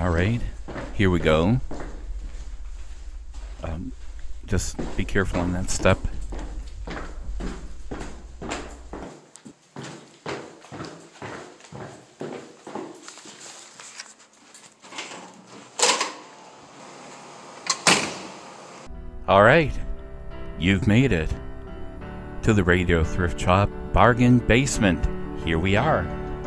All right, here we go. Just be careful on that step. All right, you've made it to the Radio Thrift Shop Bargain Basement. Here we are.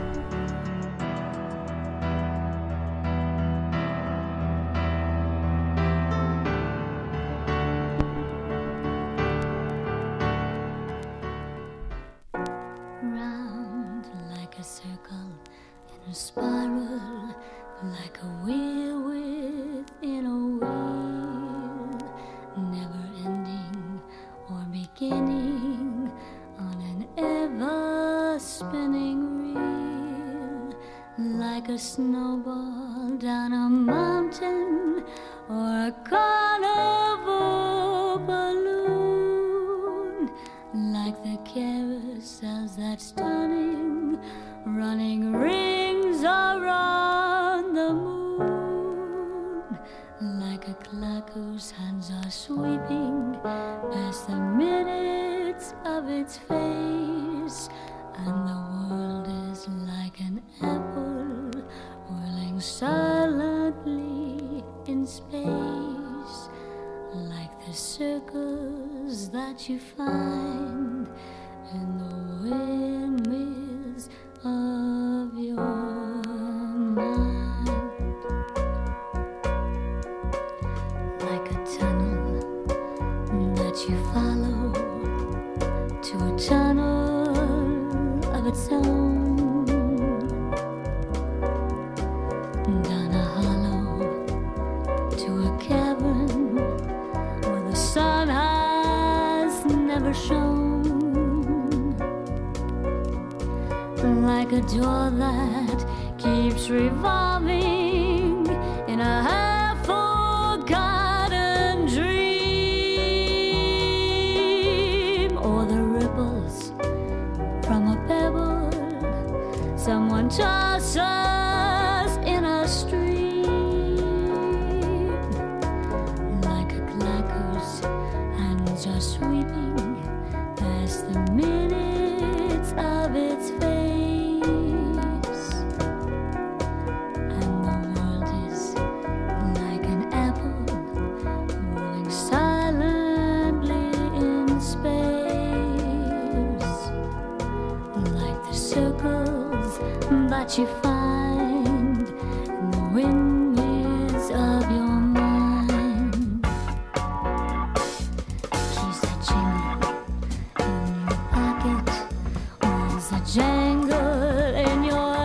Round like a circle in a spiral, like a wheel within a wheel, never ending or beginning on an ever spinning reel, like a snowball down a mountain or a carnival balloon, like the carousels that's turning, running rings around the moon, like a clock whose hands are sweeping past the minutes of its face, and the world is like an apple whirling silently in space, like the circles that you find in the windmills of your mind, like a tunnel that you follow to a tunnel of its own, down a hollow to a cavern where the sun has never shone, like a door that keeps revolving in a half-forgotten dream, or the ripples from a pebble someone tosses in a stream, like a clock whose hands are sweeping past the minutes of its face, and the world is like an apple rolling silently in space, like the circles that you find in the windmills of your mind, keys that jingle in your pocket, wheels that jangle in your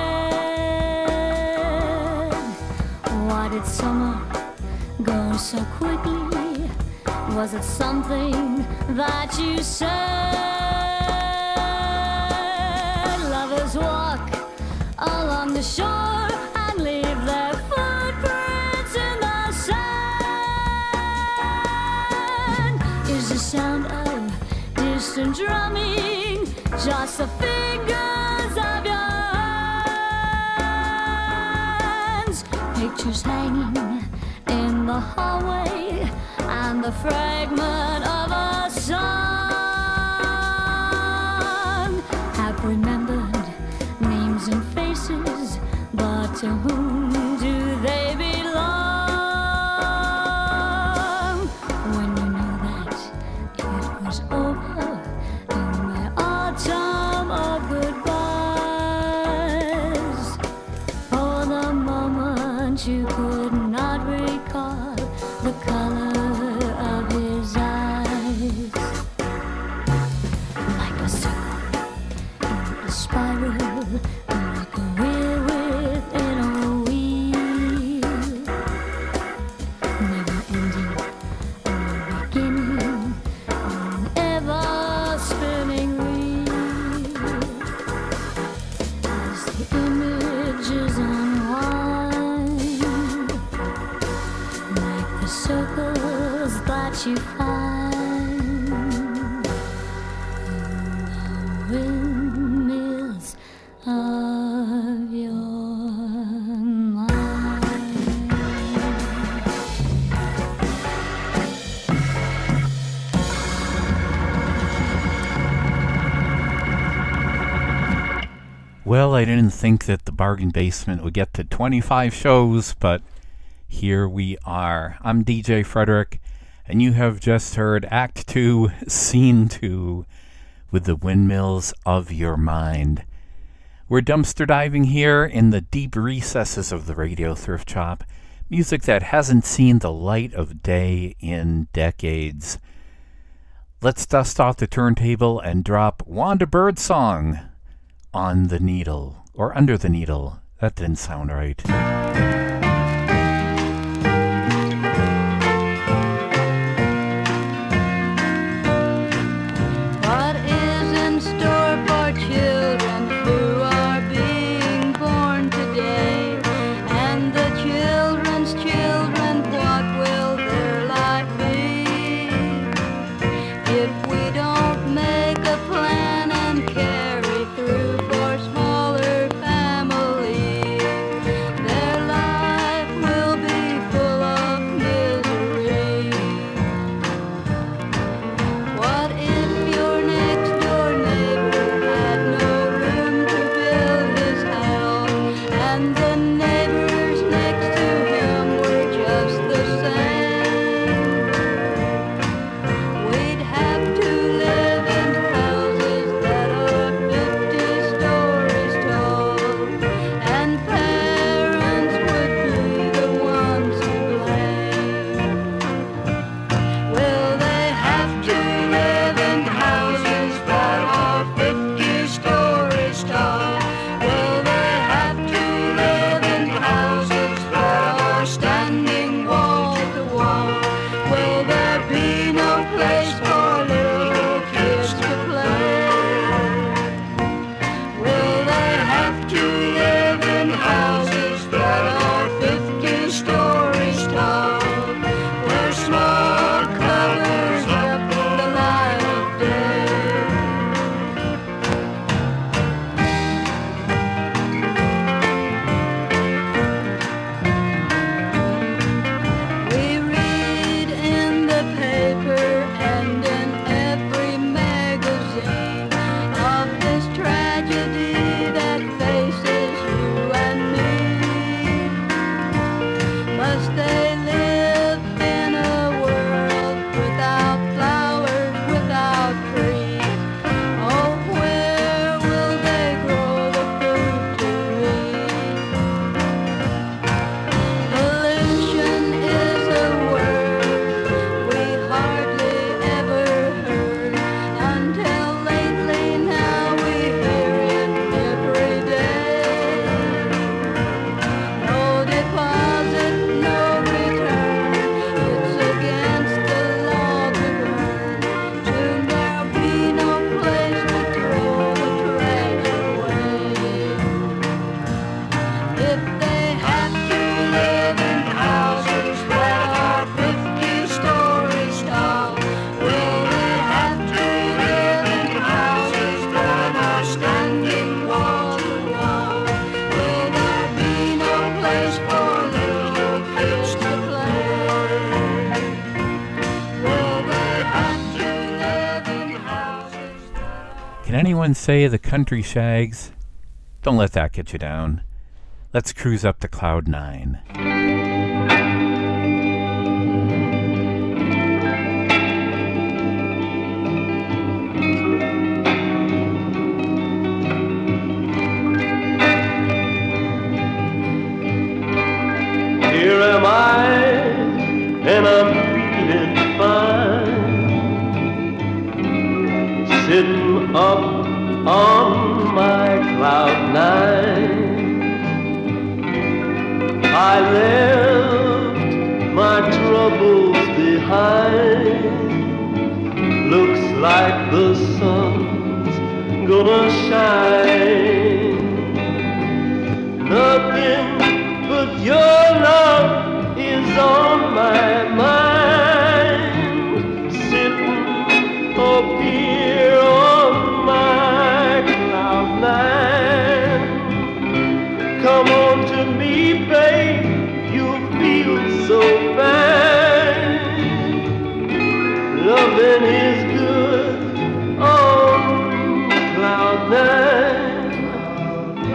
head. Why did summer go so quickly? Was it something that you said? Lovers walk along the shore and leave their footprints in the sand. Is the sound of distant drumming just the fingers of your hands? Pictures hanging in the hallway and the fragment of a song have remembered names and faces, but to whom do they belong? When you know that it was over in the autumn of goodbyes, for the moment you could not recall the color of his eyes, like a circle in a spiral, like a wheel within a wheel, never ending or beginning on an ever spinning reel, as the images unwind, like the circles that you find in the windmills of your mind. Well, I didn't think that the Bargain Basement would get to 25 shows, but here we are. I'm DJ Frederick, and you have just heard Act 2, Scene 2, with the Windmills of Your Mind. We're dumpster diving here in the deep recesses of the Radio Thrift Shop, music that hasn't seen the light of day in decades. Let's dust off the turntable and drop Wanda Birdsong on the needle, or under the needle. That didn't sound right. What is in store for children who are being born today? And the children's children, what will their life be? If we don't make a plan and carry through for smaller families, their life will be full of misery. What if your next door neighbor had no room to build his house, and the neighbors next to him were just the same? We'd have to live in houses that are 50 stories tall, and parents would be the ones to blame. Will they have to live in houses that are 50 stories tall? Will they have to live in houses that are standing wall to wall? Will there be no place for little kids to play? Will they have to live in houses that are 50 stories tall, where small colors up the light of day? We read in the paper and in every magazine of this tragedy that faces you and me. Must they live in a world without flowers, without trees? Oh, where will they grow the food to eat? Pollution is a word we hardly ever heard until lately. Now we hear it every day. No deposit, no return. It's against the law to burn. Soon there'll be no place to throw the trash away. If they have to live in houses that are 50 stories tall, will they have to live in houses that are standing wall to wall? Will there be no place for little kids to play? Will they have to live in houses that are... Can anyone say the country shags? Don't let that get you down. Let's cruise up to Cloud 9. Here am I, and I'm feeling fine, sitting up on my cloud 9. I left my troubles behind. Looks like the sun's gonna shine. Nothing but your love is on my mind. Sitting up here on my cloud 9. Come on to me, babe, you'll feel so fine. Loving is good on cloud 9.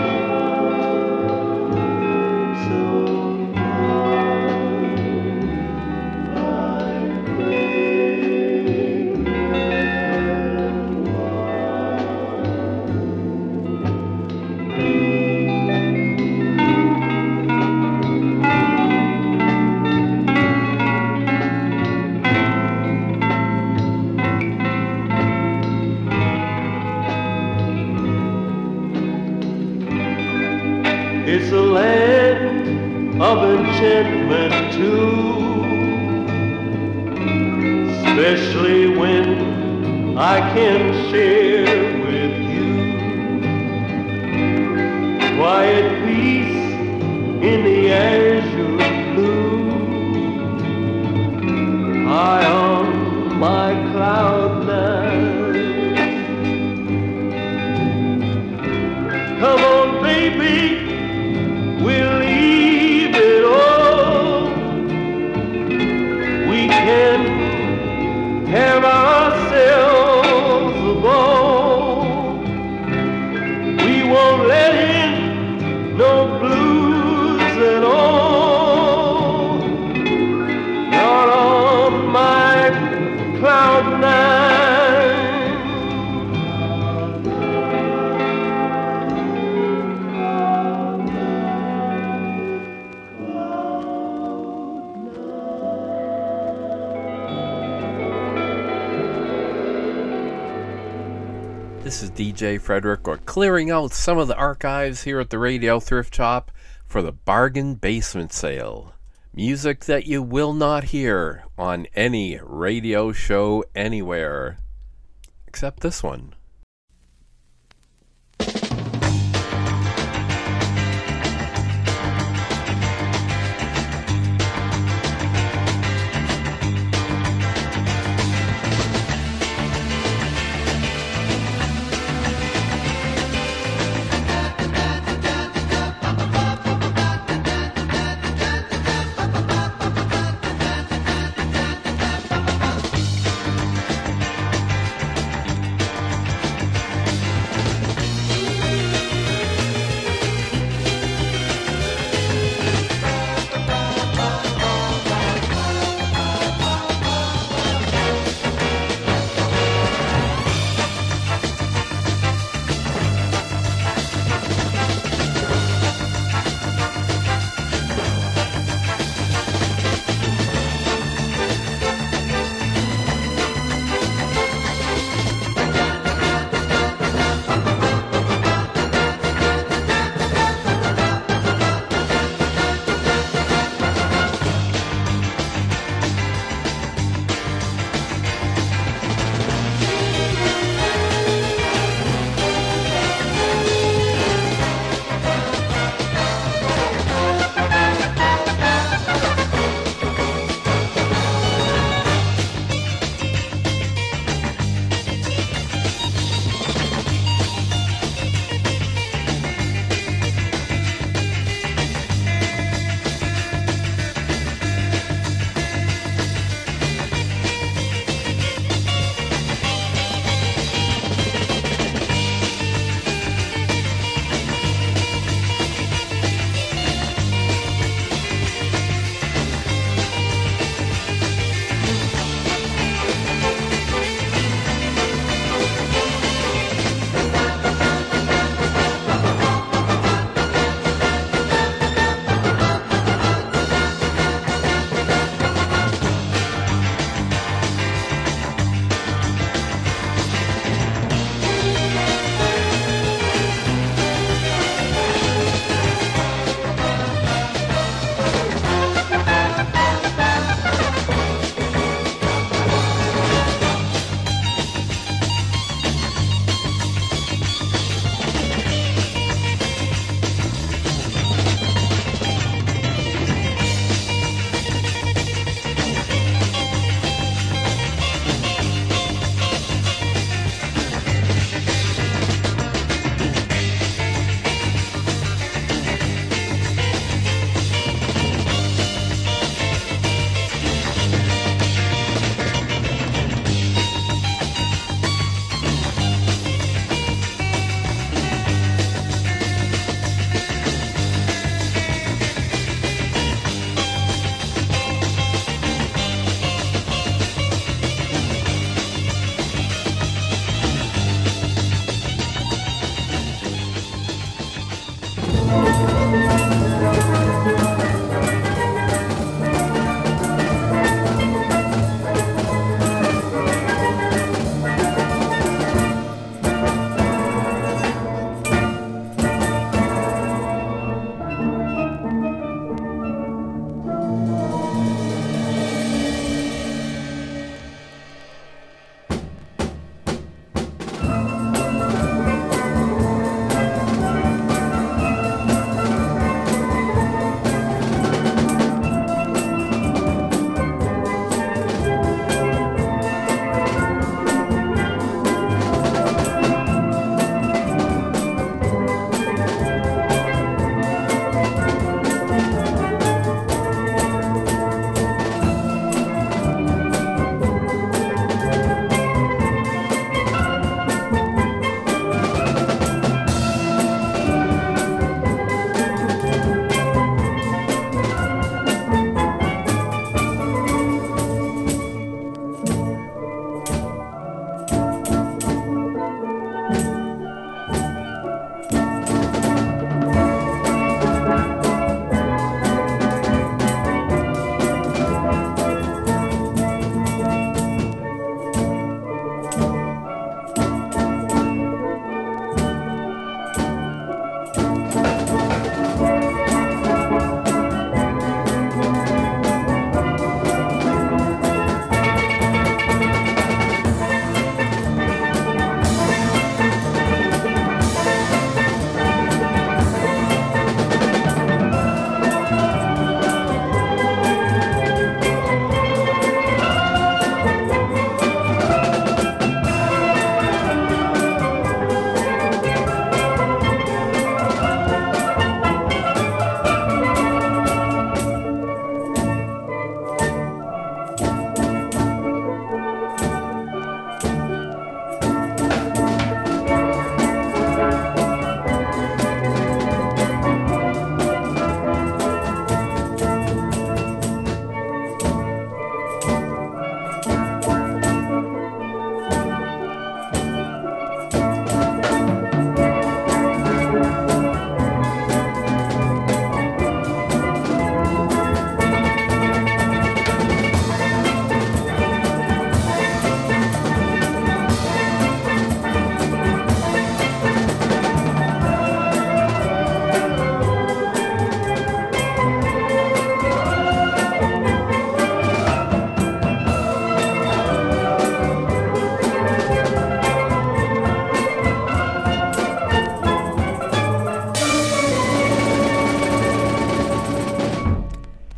It's a land of enchantment too, especially when I can share with you quiet peace in the azure blue, high on my cloud nine. Come on, baby, we'll leave it all. We can have ourselves a ball. We won't let in no blues at all. Not on my cloud nine. This is DJ Frederick, or clearing out some of the archives here at the Radio Thrift Shop for the Bargain Basement Sale. Music that you will not hear on any radio show anywhere, except this one.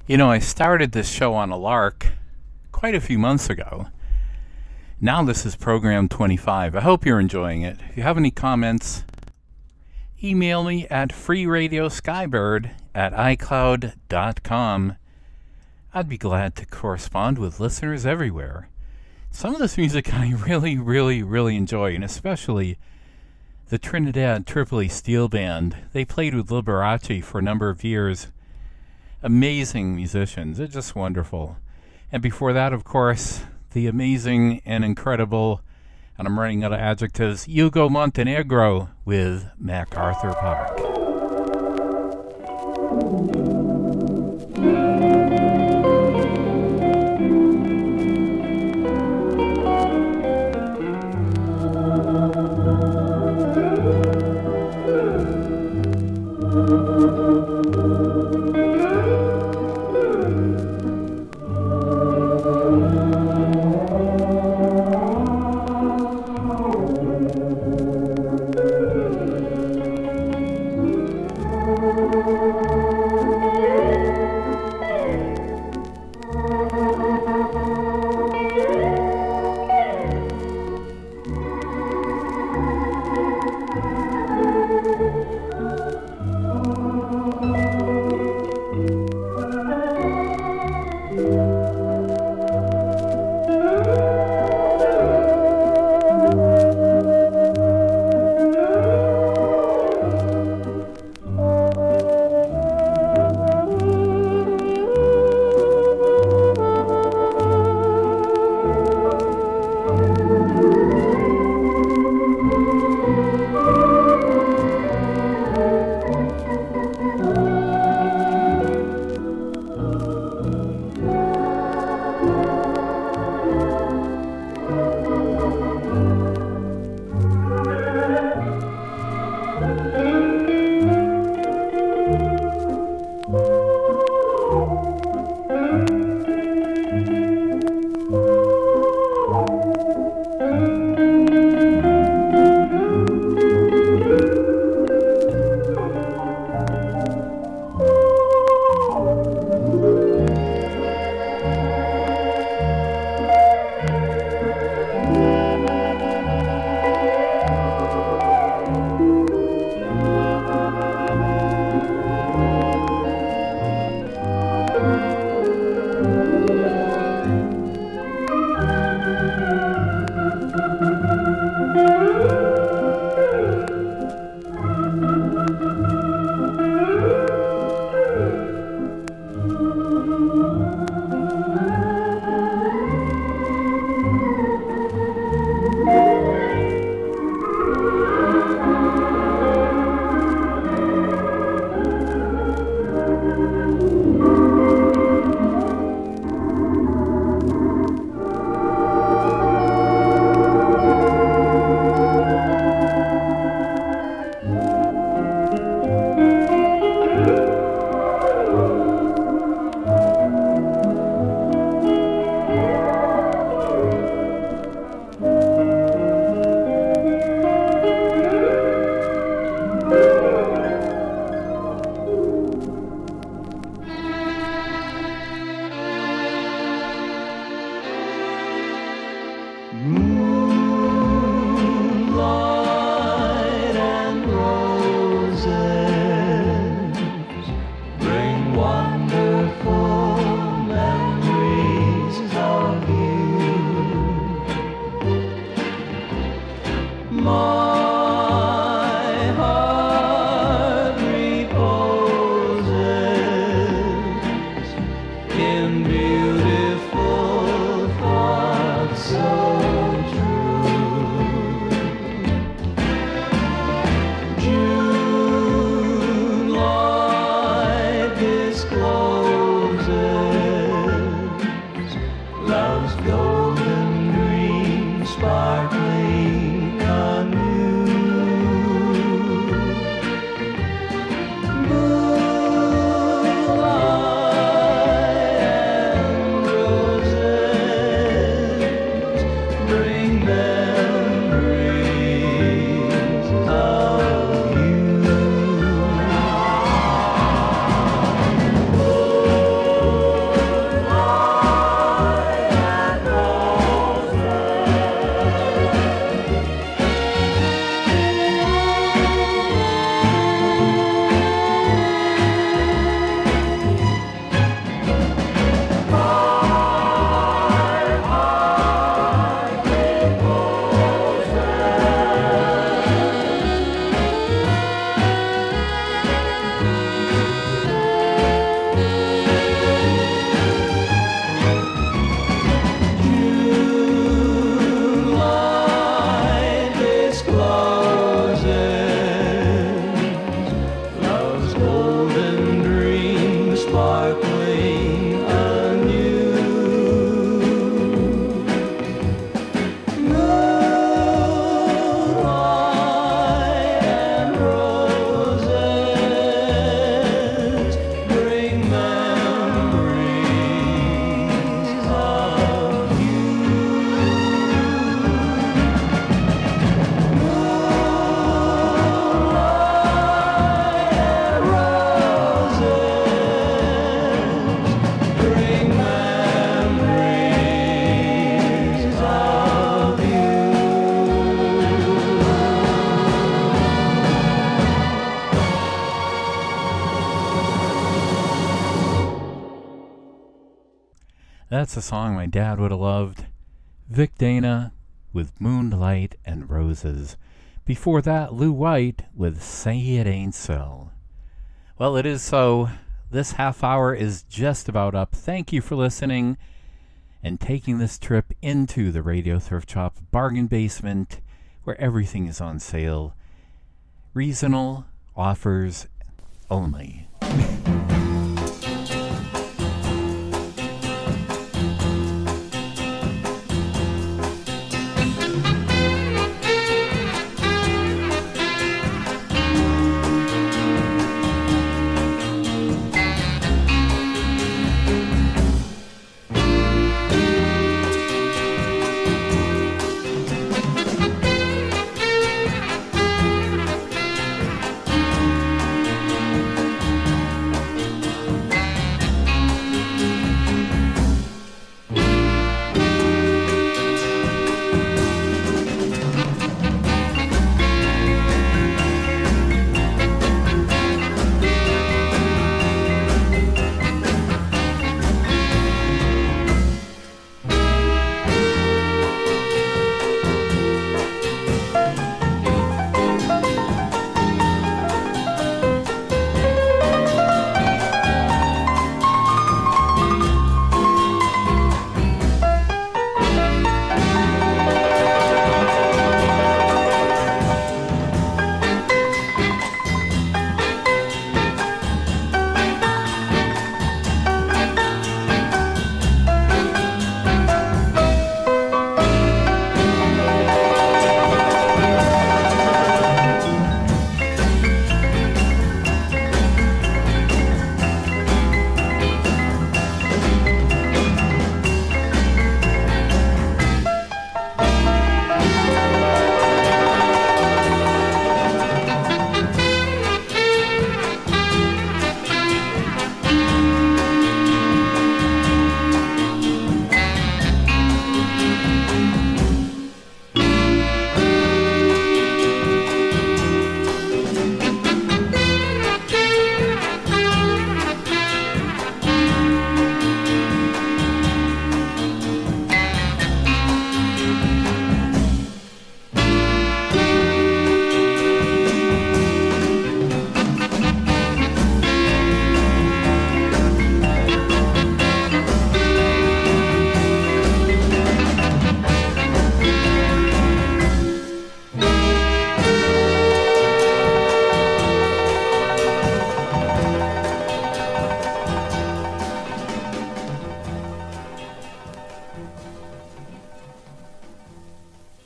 You know, I started this show on a lark quite a few months ago. Now this is program 25. I hope you're enjoying it. If you have any comments, email me at freeradioskybird@icloud.com. I'd be glad to correspond with listeners everywhere. Some of this music I really enjoy, and especially the Trinidad Tripoli Steel Band. They played with Liberace for a number of years. Amazing musicians. They're just wonderful. And before that, of course, the amazing and incredible, and I'm running out of adjectives, Hugo Montenegro with MacArthur Park. Love's golden dream sparkling anew. That's a song my dad would have loved. Vic Dana with Moonlight and Roses. Before that, Lou White with Say It Ain't So. Well, it is so. This half hour is just about up. Thank you for listening and taking this trip into the Radio Thrift Shop bargain basement where everything is on sale. Reasonable offers only.